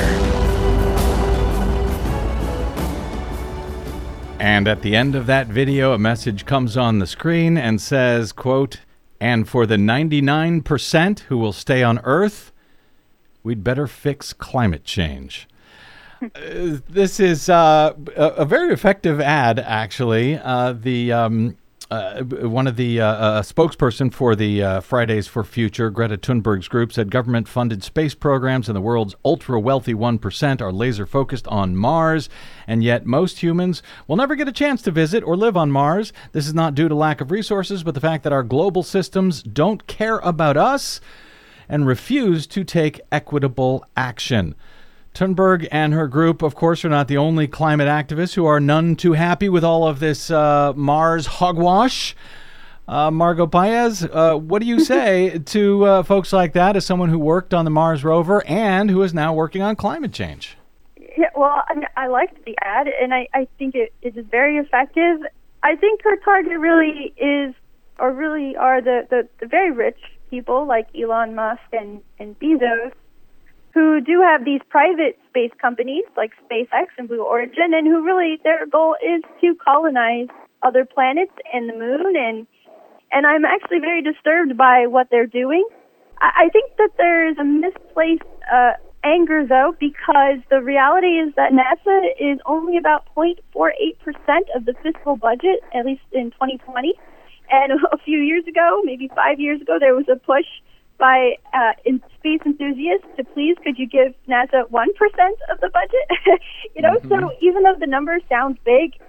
And at the end of that video, a message comes on the screen and says, quote, "And for the ninety-nine percent who will stay on Earth, we'd better fix climate change." uh, this is uh, a, a very effective ad, actually. Uh, the um, uh, one of the uh, uh, spokesperson for the uh, Fridays for Future, Greta Thunberg's group, said government-funded space programs in the world's ultra-wealthy one percent are laser-focused on Mars, and yet most humans will never get a chance to visit or live on Mars. This is not due to lack of resources, but the fact that our global systems don't care about us and refuse to take equitable action. Thunberg and her group, of course, are not the only climate activists who are none too happy with all of this uh, Mars hogwash. Uh, Margot Paez, uh, what do you say to uh, folks like that as someone who worked on the Mars rover and who is now working on climate change? Yeah, well, I, mean, I liked the ad, and I, I think it, it is very effective. I think her target really is, or really are the, the, the very rich people like Elon Musk and, and Bezos, who do have these private space companies like SpaceX and Blue Origin, and who really, their goal is to colonize other planets and the moon. And and I'm actually very disturbed by what they're doing. I, I think that there is a misplaced uh, anger, though, because the reality is that NASA is only about zero point four eight percent of the fiscal budget, at least in twenty twenty. And a few years ago, maybe five years ago, there was a push by uh, in space enthusiasts to please could you give NASA one percent of the budget? you know, mm-hmm. So even though the number sounds big, it's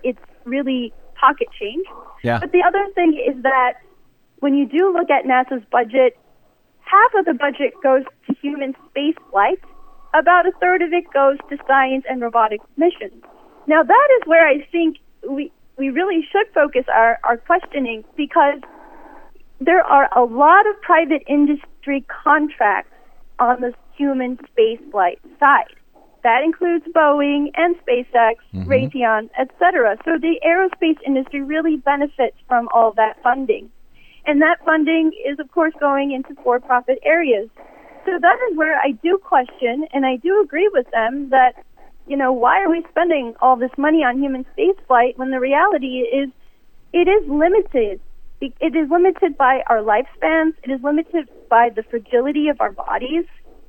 really pocket change. Yeah. But the other thing is that when you do look at NASA's budget, half of the budget goes to human space flight. About a third of it goes to science and robotic missions. Now, that is where I think we we really should focus our, our questioning, because there are a lot of private industry contracts on the human space flight side. That includes Boeing and SpaceX, mm-hmm. Raytheon, et cetera. So the aerospace industry really benefits from all that funding. And that funding is, of course, going into for-profit areas. So that is where I do question, and I do agree with them, that, you know, why are we spending all this money on human spaceflight when the reality is it is limited. It is limited by our lifespans. It is limited by the fragility of our bodies.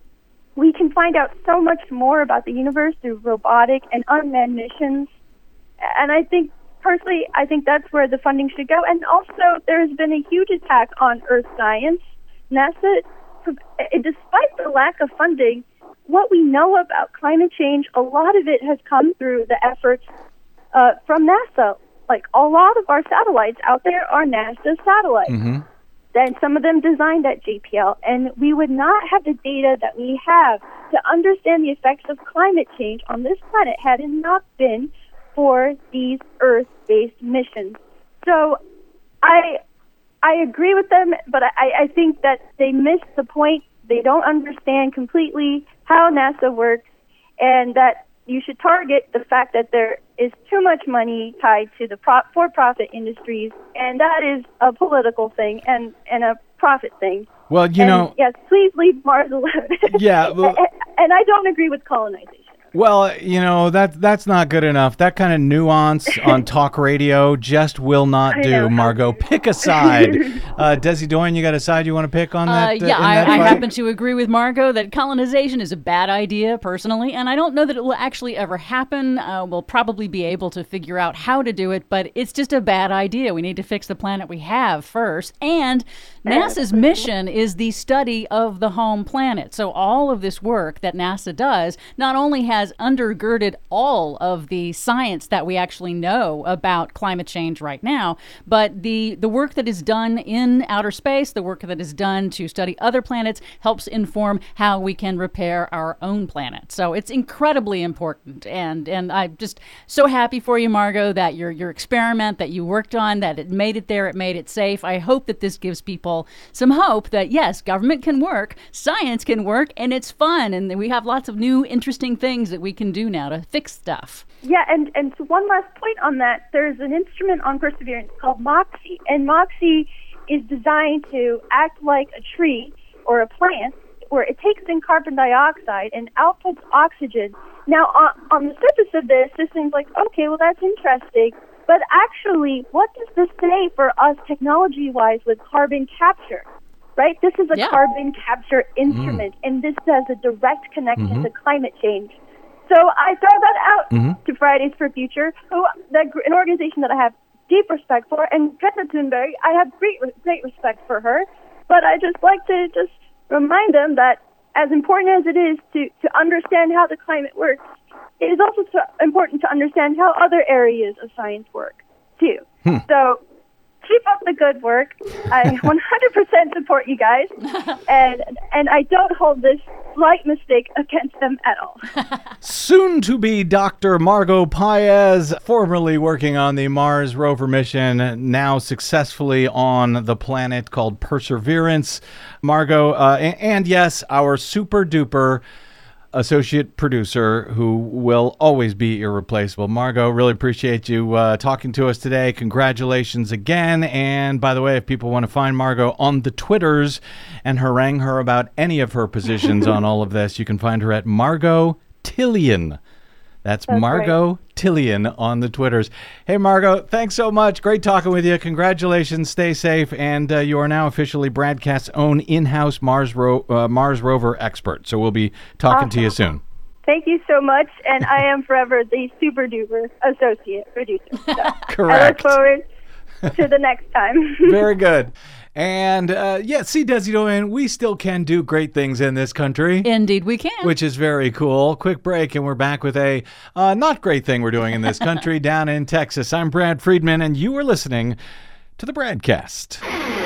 We can find out so much more about the universe through robotic and unmanned missions. And I think, personally, I think that's where the funding should go. And also, there has been a huge attack on Earth science. NASA, despite the lack of funding, what we know about climate change, a lot of it has come through the efforts uh, from NASA. Like, a lot of our satellites out there are NASA satellites. Mm-hmm. Then some of them designed at J P L, and we would not have the data that we have to understand the effects of climate change on this planet had it not been for these Earth-based missions. So I I agree with them, but I, I think that they miss the point. They don't understand completely how NASA works, and that you should target the fact that there is too much money tied to the pro- for-profit industries, and that is a political thing and, and a profit thing. Well, you and know... Yes, please leave Mars alone. Yeah. Well, and, and I don't agree with colonization. Well, you know, that that's not good enough. That kind of nuance on talk radio just will not do, Margot. Pick a side. Uh, Desi Doyen, you got a side you want to pick on that? Uh, yeah, uh, I, that I fight? happen to agree with Margot that colonization is a bad idea, personally, and I don't know that it will actually ever happen. Uh, we'll probably be able to figure out how to do it, but it's just a bad idea. We need to fix the planet we have first. And NASA's mission is the study of the home planet. So all of this work that NASA does not only has undergirded all of the science that we actually know about climate change right now, but the, the work that is done in outer space, the work that is done to study other planets, helps inform how we can repair our own planet. So it's incredibly important. And and I'm just so happy for you, Margot, that your your experiment that you worked on, that it made it there, it made it safe. I hope that this gives people some hope that, yes, government can work, science can work, and it's fun. And we have lots of new, interesting things that we can do now to fix stuff. Yeah, and, and so one last point on that. There's an instrument on Perseverance called MOXIE, and MOXIE is designed to act like a tree or a plant, where it takes in carbon dioxide and outputs oxygen. Now, on, on the surface of this, this seems like, okay, well, that's interesting, but actually, what does this say for us technology-wise with carbon capture? Right? This is a yeah. carbon capture instrument, mm. and this has a direct connection mm-hmm. to climate change. So I throw that out mm-hmm. to Fridays for Future, who that, an organization that I have deep respect for, and Greta Thunberg, I have great great respect for her, but I just like to just remind them that as important as it is to, to understand how the climate works, it is also so important to understand how other areas of science work, too. Hmm. So keep up the good work. I one hundred percent support you guys, and and I don't hold this slight mistake against them at all. Soon to be Doctor Margot Paez, formerly working on the Mars rover mission, now successfully on the planet called Perseverance. Margot, uh, and, and yes, our super duper associate producer who will always be irreplaceable. Margot, really appreciate you uh, talking to us today. Congratulations again. And by the way, if people want to find Margot on the Twitters and harangue her about any of her positions on all of this, you can find her at Margot Tillian. That's, That's Margot right. Tillian on the Twitters. Hey, Margot, thanks so much. Great talking with you. Congratulations. Stay safe. And uh, you are now officially BradCast's own in-house Mars, ro- uh, Mars rover expert. So we'll be talking awesome. to you soon. Thank you so much. And I am forever the super duper associate producer. So Correct. I look forward to the next time. Very good. And uh, yeah, see, Desi Doyen, we still can do great things in this country. Indeed we can. Which is very cool. Quick break, and we're back with a uh, not great thing we're doing in this country down in Texas. I'm Brad Friedman, and you are listening to the Bradcast.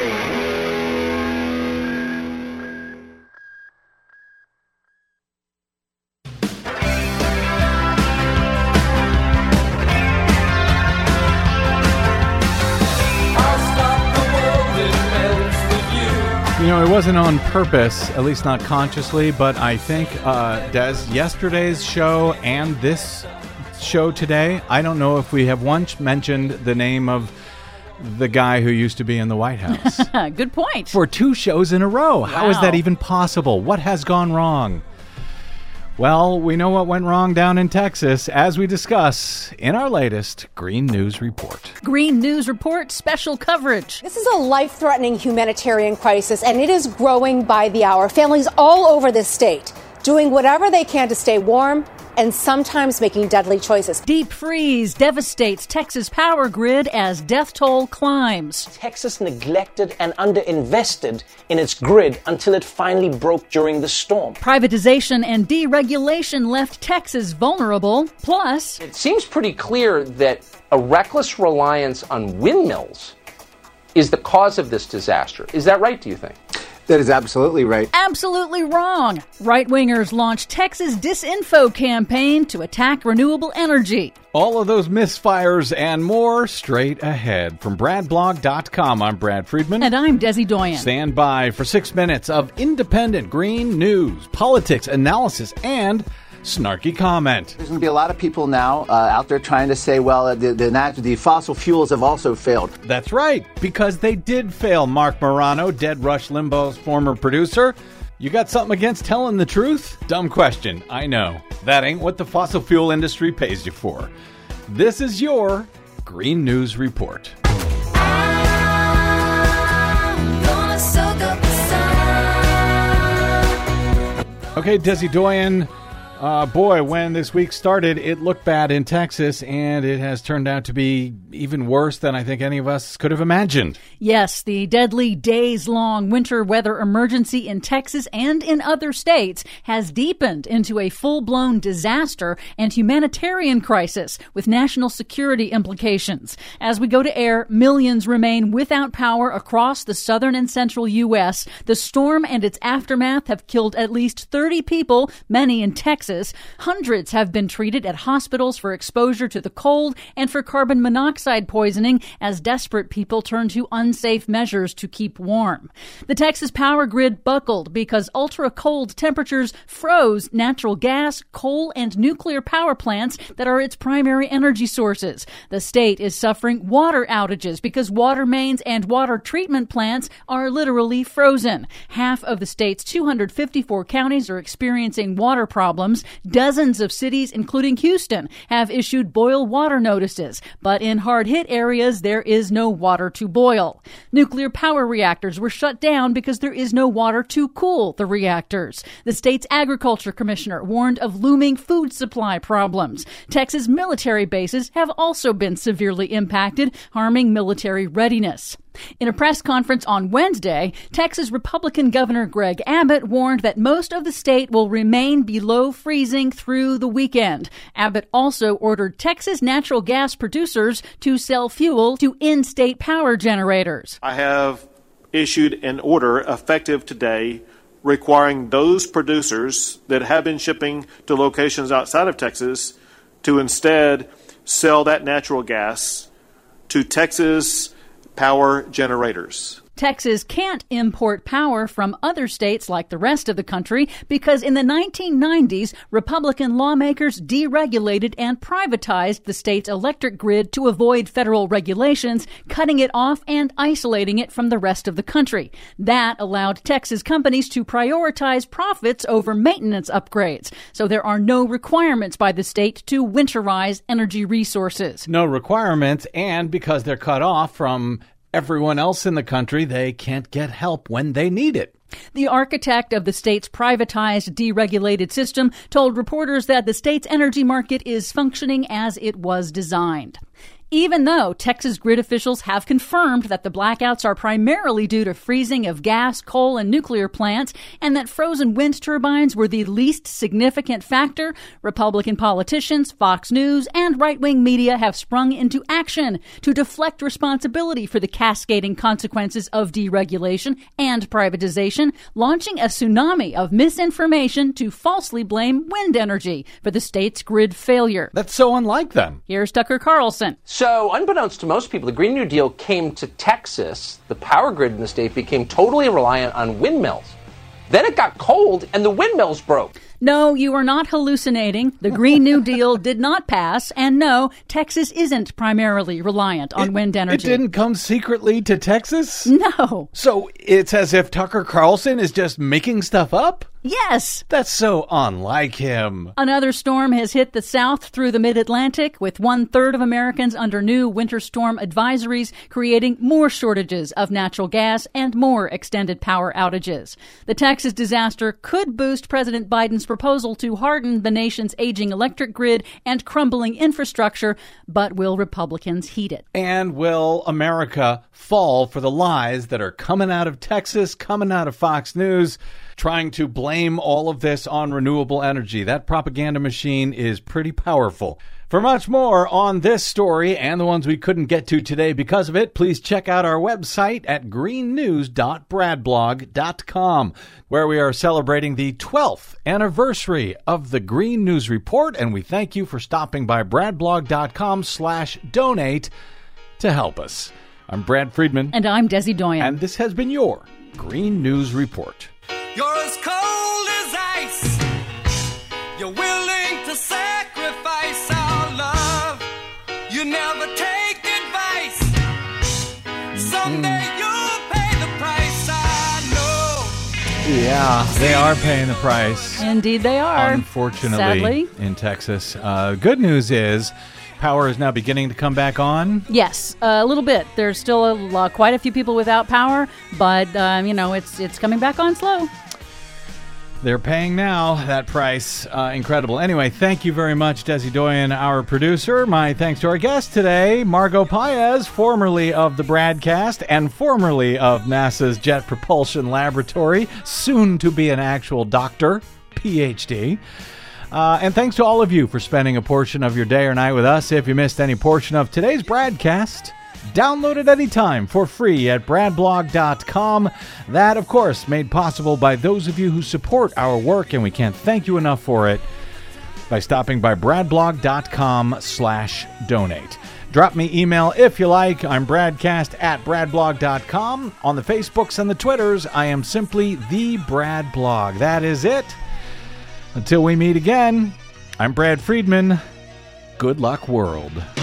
You know, it wasn't on purpose, at least not consciously, but I think, uh, Des, yesterday's show and this show today, I don't know if we have once mentioned the name of the guy who used to be in the White House. Good point. For two shows in a row. Wow. How is that even possible? What has gone wrong? Well, we know what went wrong down in Texas, as we discuss in our latest Green News Report. Green News Report special coverage. This is a life-threatening humanitarian crisis, and it is growing by the hour. Families all over this state doing whatever they can to stay warm and sometimes making deadly choices. Deep freeze devastates Texas power grid as death toll climbs. Texas neglected and underinvested in its grid until it finally broke during the storm. Privatization and deregulation left Texas vulnerable. Plus, it seems pretty clear that a reckless reliance on windmills is the cause of this disaster. Is that right, do you think? That is absolutely right. Absolutely wrong. Right-wingers launched Texas disinfo campaign to attack renewable energy. All of those misfires and more straight ahead. From brad blog dot com, I'm Brad Friedman. And I'm Desi Doyen. Stand by for six minutes of independent green news, politics, analysis, and snarky comment. There's going to be a lot of people now uh, out there trying to say, well, the, the, the fossil fuels have also failed. That's right, because they did fail. Mark Morano, Dead Rush Limbaugh's former producer. You got something against telling the truth? Dumb question, I know. That ain't what the fossil fuel industry pays you for. This is your Green News Report. Okay, Desi Doyen. Uh, boy, when this week started, it looked bad in Texas, and it has turned out to be even worse than I think any of us could have imagined. Yes, the deadly days-long winter weather emergency in Texas and in other states has deepened into a full-blown disaster and humanitarian crisis with national security implications. As we go to air, millions remain without power across the southern and central U S. The storm and its aftermath have killed at least thirty people, many in Texas. Hundreds have been treated at hospitals for exposure to the cold and for carbon monoxide poisoning as desperate people turn to unsafe measures to keep warm. The Texas power grid buckled because ultra-cold temperatures froze natural gas, coal, and nuclear power plants that are its primary energy sources. The state is suffering water outages because water mains and water treatment plants are literally frozen. Half of the state's two hundred fifty-four counties are experiencing water problems. Dozens of cities, including Houston, have issued boil water notices, but in hard-hit areas, there is no water to boil. Nuclear power reactors were shut down because there is no water to cool the reactors. The state's agriculture commissioner warned of looming food supply problems. Texas military bases have also been severely impacted, harming military readiness. In a press conference on Wednesday, Texas Republican Governor Greg Abbott warned that most of the state will remain below freezing through the weekend. Abbott also ordered Texas natural gas producers to sell fuel to in-state power generators. I have issued an order effective today requiring those producers that have been shipping to locations outside of Texas to instead sell that natural gas to Texas power generators. Texas can't import power from other states like the rest of the country because in the nineteen nineties, Republican lawmakers deregulated and privatized the state's electric grid to avoid federal regulations, cutting it off and isolating it from the rest of the country. That allowed Texas companies to prioritize profits over maintenance upgrades. So there are no requirements by the state to winterize energy resources. No requirements, and because they're cut off from everyone else in the country, they can't get help when they need it. The architect of the state's privatized, deregulated system told reporters that the state's energy market is functioning as it was designed. Even though Texas grid officials have confirmed that the blackouts are primarily due to freezing of gas, coal, and nuclear plants, and that frozen wind turbines were the least significant factor, Republican politicians, Fox News, and right-wing media have sprung into action to deflect responsibility for the cascading consequences of deregulation and privatization, launching a tsunami of misinformation to falsely blame wind energy for the state's grid failure. That's so unlike them. Here's Tucker Carlson. So, unbeknownst to most people, the Green New Deal came to Texas. The power grid in the state became totally reliant on windmills. Then it got cold and the windmills broke. No, you are not hallucinating. The Green New Deal did not pass. And no, Texas isn't primarily reliant on it, wind energy. It didn't come secretly to Texas? No. So it's as if Tucker Carlson is just making stuff up? Yes. That's so unlike him. Another storm has hit the south through the mid-Atlantic, with one-third of Americans under new winter storm advisories, creating more shortages of natural gas and more extended power outages. The Texas disaster could boost President Biden's proposal to harden the nation's aging electric grid and crumbling infrastructure, but will Republicans heed it? And will America fall for the lies that are coming out of Texas, coming out of Fox News, trying to blame all of this on renewable energy? That propaganda machine is pretty powerful. For much more on this story and the ones we couldn't get to today because of it, please check out our website at green news dot brad blog dot com, where we are celebrating the twelfth anniversary of the Green News Report, and we thank you for stopping by bradblog dot com slash donate to help us. I'm Brad Friedman. And I'm Desi Doyen. And this has been your Green News Report. You're as cold as ice. You're willing to sacrifice our love. You never take advice. Someday mm. you'll pay the price, I know. Yeah, they are paying the price. Indeed they are. Unfortunately, sadly. In Texas. Uh, good news is power is now beginning to come back on. Yes, uh, a little bit. There's still a, uh, quite a few people without power, but, um, you know, it's it's coming back on slow. They're paying now, that price. Uh, incredible. Anyway, thank you very much, Desi Doyen, our producer. My thanks to our guest today, Margot Paez, formerly of the Bradcast and formerly of NASA's Jet Propulsion Laboratory, soon to be an actual doctor, P H D. Uh, and thanks to all of you for spending a portion of your day or night with us. If you missed any portion of today's Bradcast, download it anytime for free at brad blog dot com. That, of course, made possible by those of you who support our work, and we can't thank you enough for it, by stopping by bradblog dot com slash donate. Drop me email if you like. I'm bradcast at bradblog dot com. On the Facebooks and the Twitters, I am simply the Brad Blog. That is it. Until we meet again, I'm Brad Friedman. Good luck, world.